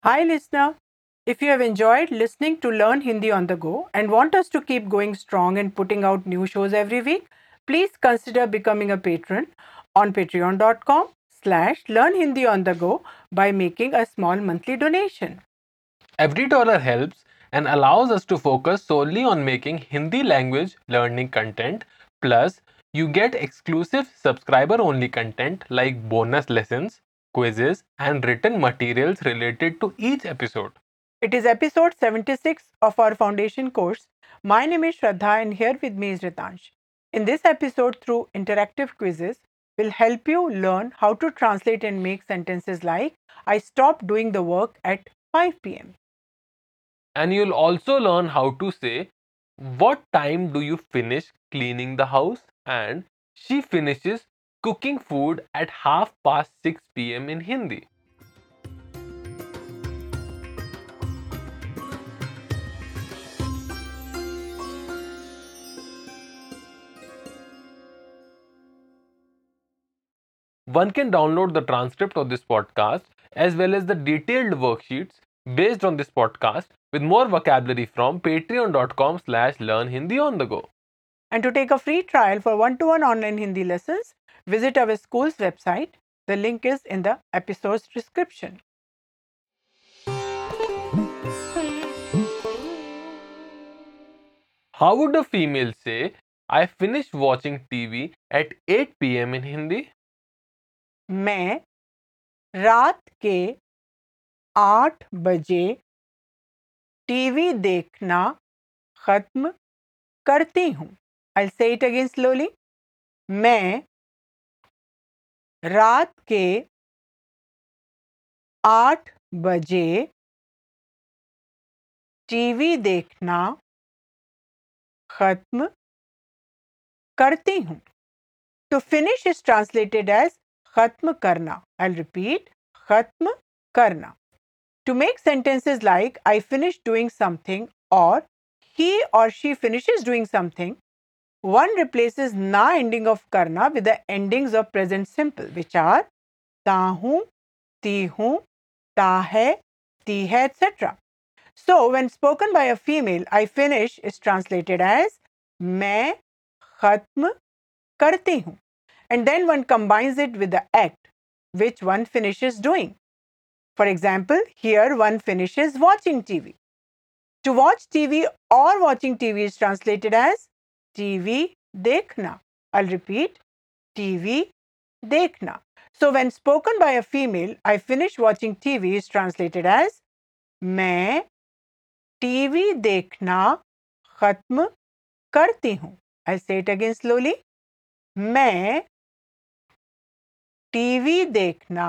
Hi, listener. If you have enjoyed listening to Learn Hindi on the go and want us to keep going strong and putting out new shows every week, please consider becoming a patron on patreon.com/Learn Hindi on the go by making a small monthly donation. Every dollar helps and allows us to focus solely on making Hindi language learning content. Plus, you get exclusive subscriber only content like bonus lessons, quizzes, and written materials related to each episode. It is episode 76 of our foundation course. My name is Shraddha and here with me is Ritansh. In this episode, through interactive quizzes, will help you learn how to translate and make sentences like I stopped doing the work at 5 p.m. And you'll also learn how to say, what time do you finish cleaning the house? And she finishes cooking food at half past 6 p.m. in Hindi. One can download the transcript of this podcast as well as the detailed worksheets based on this podcast with more vocabulary from patreon.com/learn Hindi on the go. And to take a free trial for one-to-one online Hindi lessons, visit our school's website. The link is in the episode's description. How would a female say, I finished watching TV at 8 p.m. in Hindi? मैं रात के 8 बजे TV देखना खत्म करती हूँ. I'll say it again slowly. मैं रात के 8 बजे टीवी देखना खत्म करती हूँ. To finish is translated as खत्म करना. I'll repeat. खत्म करना. To make sentences like I finished doing something or he or she finishes doing something, one replaces na ending of karna with the endings of present simple, which are ta hu, ti hu, ta hai, ti hai, etc. So, when spoken by a female, I finish is translated as मैं खत्म करती हूँ. And then one combines it with the act which one finishes doing. For example, here one finishes watching TV. To watch TV or watching TV is translated as TV देखना. I'll repeat, TV देखना. So when spoken by a female, I finish watching TV is translated as मैं TV देखना खत्म करती हूँ. I'll say it again slowly. मैं TV देखना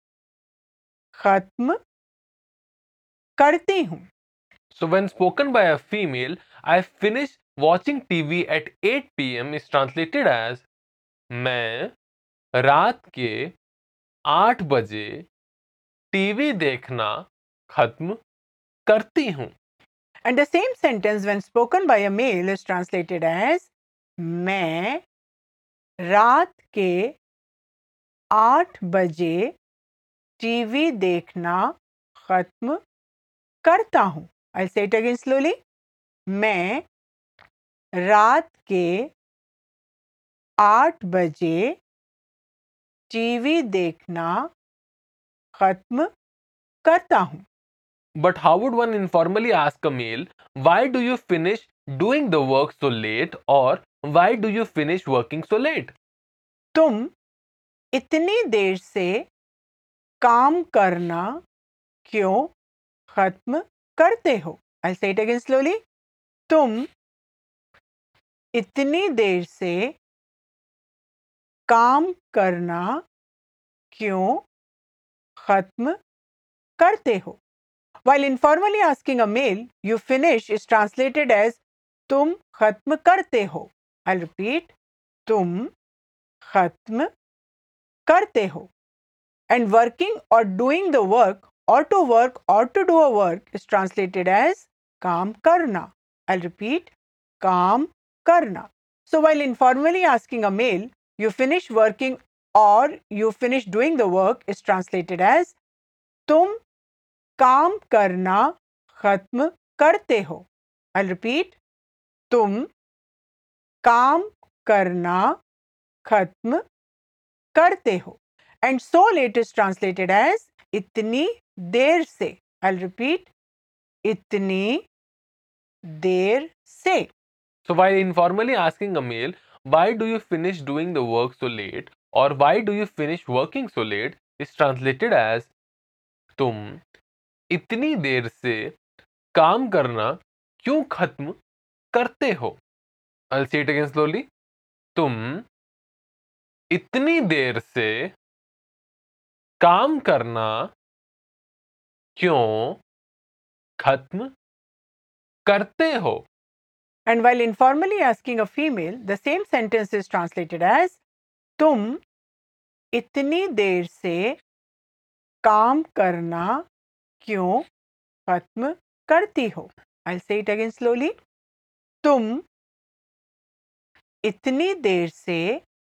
खत्म करती हूँ. So, when spoken by a female, I finished watching TV at 8 p.m. is translated as मैं रात के 8 बजे टीवी देखना खत्म करती हूँ. And the same sentence when spoken by a male is translated as मैं रात के 8 बजे टीवी देखना खत्म करता हूँ. I'll say it again slowly. मैं रात के 8 बजे टीवी देखना खत्म करता हूँ. But how would one informally ask a male, why do you finish doing the work so late, or why do you finish working so late? तुम इतनी देर से काम करना क्यों खत्म करते हो? I'll say it again slowly. तुम इतनी देर से काम करना क्यों खत्म करते हो? While informally asking a male, you finish is translated as तुम खत्म करते हो. I'll repeat. तुम खत्म करते हो. And working or doing the work or to work or to do a work is translated as काम करना. I'll repeat. काम करना. So while informally asking a male, you finish working or you finish doing the work is translated as तुम काम करना खत्म करते हो? I'll repeat. तुम काम करना खत्म करते हो. And so late is translated as इतनी देर से. I'll repeat. इतनी देर से. So while informally asking a male, why do you finish doing the work so late? Or why do you finish working so late? Is translated as तुम इतनी देर से काम करना क्यों खत्म करते हो? I'll say it again slowly. तुम इतनी देर से काम करना क्यों खत्म करते हो? And while informally asking a female, the same sentence is translated as तुम इतनी देर से काम करना क्यों खत्म करती हो? I'll say it again slowly. तुम इतनी देर से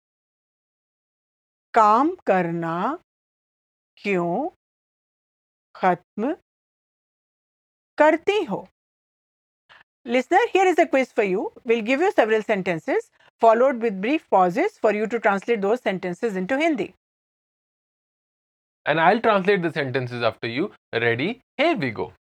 काम करना क्यों खत्म करती हो? Listener, here is a quiz for you. We'll give you several sentences followed with brief pauses for you to translate those sentences into Hindi. And I'll translate the sentences after you. Ready? Here we go.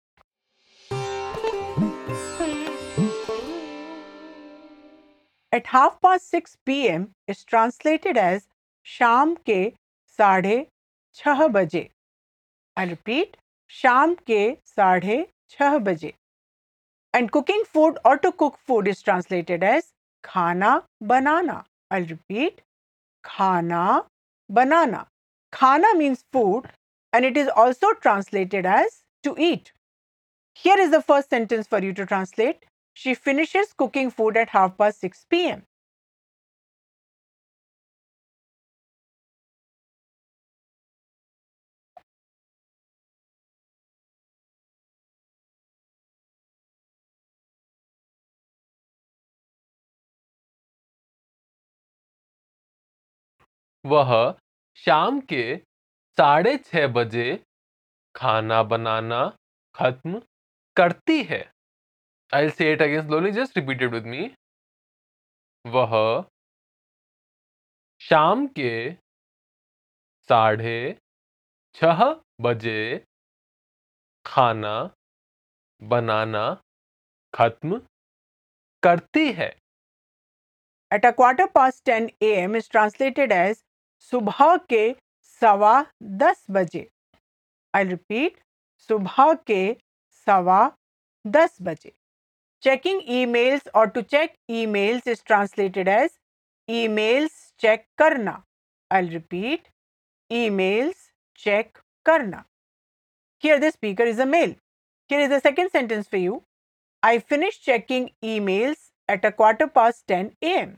At 6:30 p.m. is translated as शाम के 6:30 बजे. I repeat, शाम के 6:30 बजे. And cooking food or to cook food is translated as खाना बनाना. I'll repeat, खाना बनाना. Khana means food and it is also translated as to eat. Here is the first sentence for you to translate. She finishes cooking food at 6:30 p.m. वह शाम के 6:30 बजे खाना बनाना खत्म करती है. I'll say it again slowly. Just repeat it with me. वह शाम के 6:30 बजे खाना बनाना खत्म करती है. At 10:15 a.m. is translated as सुबह के 10:15 बजे. I'll repeat, सुबह के 10:15 बजे. Checking emails or to check emails is translated as emails check करना. I'll repeat, emails check करना. Here the speaker is a male. Here is the second sentence for you. I finished checking emails at 10:15 a.m.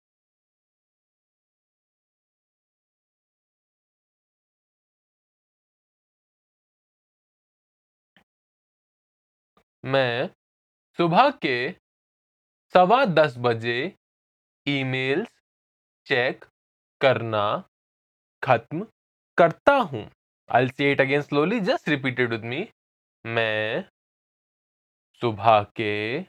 मैं सुबह के 10:15 बजे emails check करना खत्म करता हूँ. I'll say it again slowly. Just repeat it with me. मैं सुबह के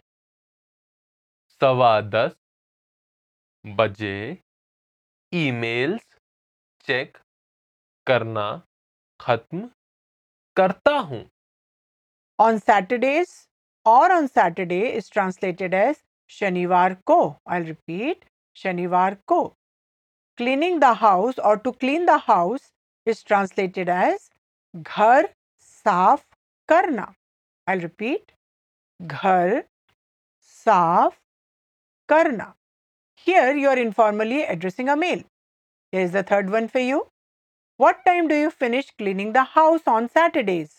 10:15 बजे ईमेल्स चेक करना खत्म करता हूँ. On Saturdays or on Saturday is translated as शनिवार को. I'll repeat, शनिवार को. Cleaning the house or to clean the house is translated as घर साफ करना. I'll repeat, घर साफ करना. Here you are informally addressing a male. Here is the third one for you. What time do you finish cleaning the house on Saturdays?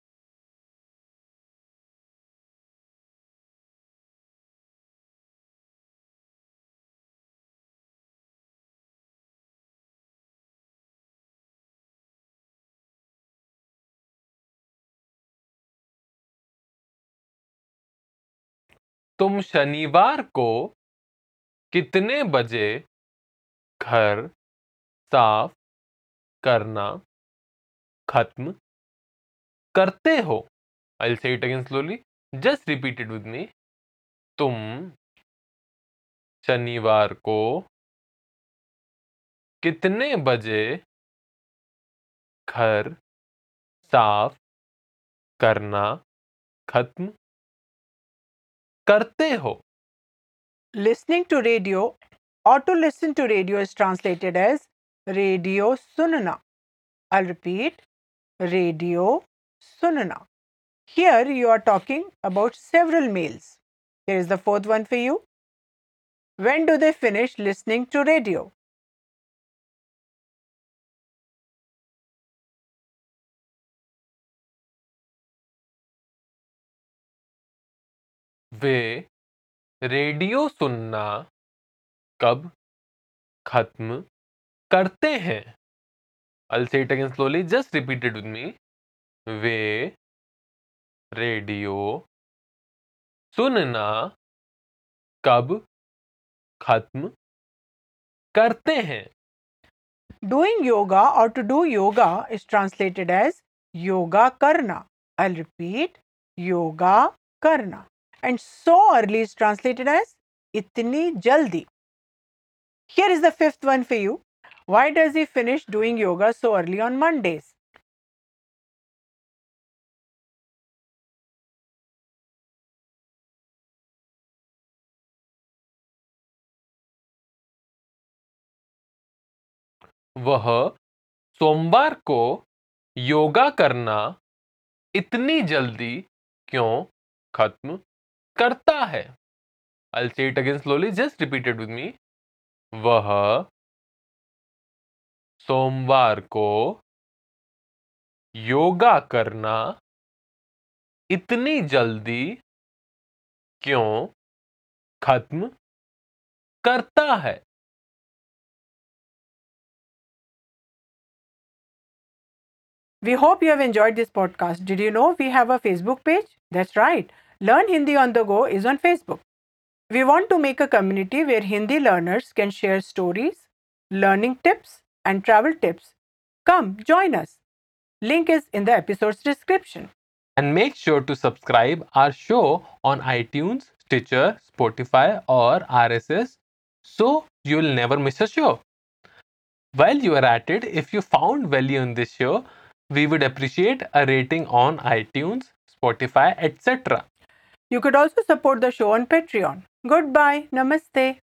तुम शनिवार को कितने बजे घर साफ करना खत्म करते हो. I'll say it again slowly. Just repeat it with me. तुम शनिवार को कितने बजे घर साफ करना खत्म करते हो? Listening to radio or to listen to radio is translated as radio sunna. I'll repeat, radio sunna. Here you are talking about several meals. Here is the fourth one for you. When do they finish listening to radio? वे radio सुनना कब खत्म करते हैं? I'll say it again slowly. Just repeat it with me. वे radio सुनना कब खत्म करते हैं? Doing yoga or to do yoga is translated as yoga karna. I'll repeat, yoga karna. And so early is translated as itni jaldi. Here is the fifth one for you. Why does he finish doing yoga so early on Mondays? वह सोमवार को योगा करना इतनी जल्दी क्यों खत्म करता है? I'll say it again slowly. Just repeat it with me. वह सोमवार को योगा करना इतनी जल्दी क्यों खत्म करता है? We hope you have enjoyed this podcast. Did you know we have a Facebook page? That's right. Learn Hindi on the Go is on Facebook. We want to make a community where Hindi learners can share stories, learning tips, and travel tips. Come, join us. Link is in the episode's description. And make sure to subscribe our show on iTunes, Stitcher, Spotify, or RSS so you'll never miss a show. While you are at it, if you found value in this show, we would appreciate a rating on iTunes, Spotify, etc. You could also support the show on Patreon. Goodbye. Namaste.